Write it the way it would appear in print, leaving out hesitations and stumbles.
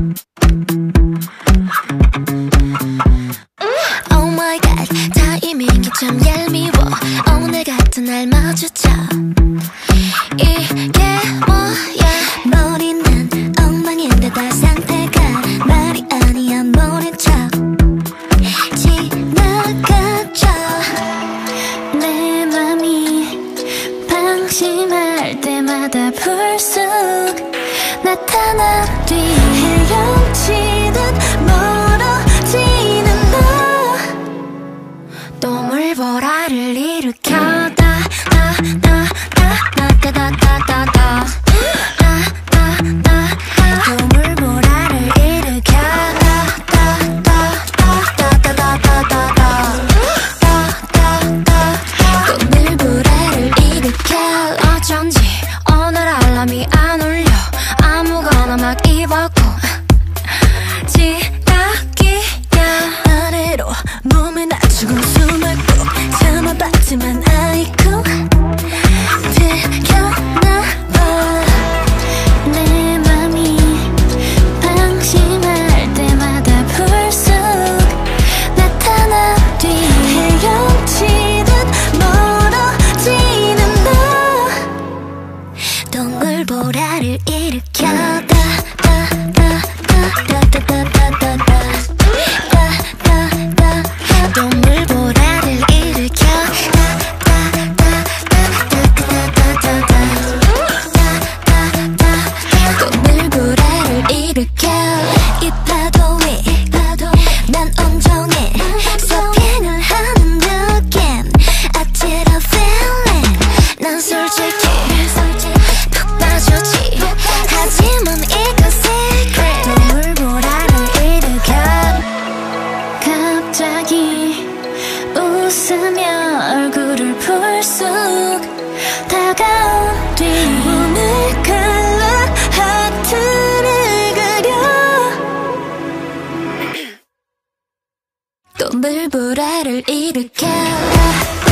Oh my god, 타이밍이 참 얄미워. 오늘 같은 날 마주쳐. 이게 뭐야? 머리는 엉망인데다 상태가 말이 아니야. 모른 척 지나가죠. 내 맘이 방심할 때마다 불쑥 나타나 뒤 헤엄치듯 멀어지는 너. 또 물보라를 일으켜. 어쩐지 오늘 알람이 안 울려. 아무거나 막 입었고 지각이야. 아래로 몸을 낮추고 숨을 꼭 참아봤지만 아이쿠 들켰나봐. 내 맘이 방심할 때마다 불쑥 나타나 뒤 헤엄치듯 멀어지는 너. 동물보라를 일으켜. 동물보라를 일으켜. 동물보라를 일으켜. 이 파도에 난 온종일 서핑을 하는 느낌. 아찔한 feeling. 난 솔직히 푹 빠졌지. 하지만 이건 secret. 동물보라를 일으켜. 갑자기 웃으며 얼굴을 불쑥 다가온 뒤 오늘 칼라 하트를 그려. 동물보라를 일으켜.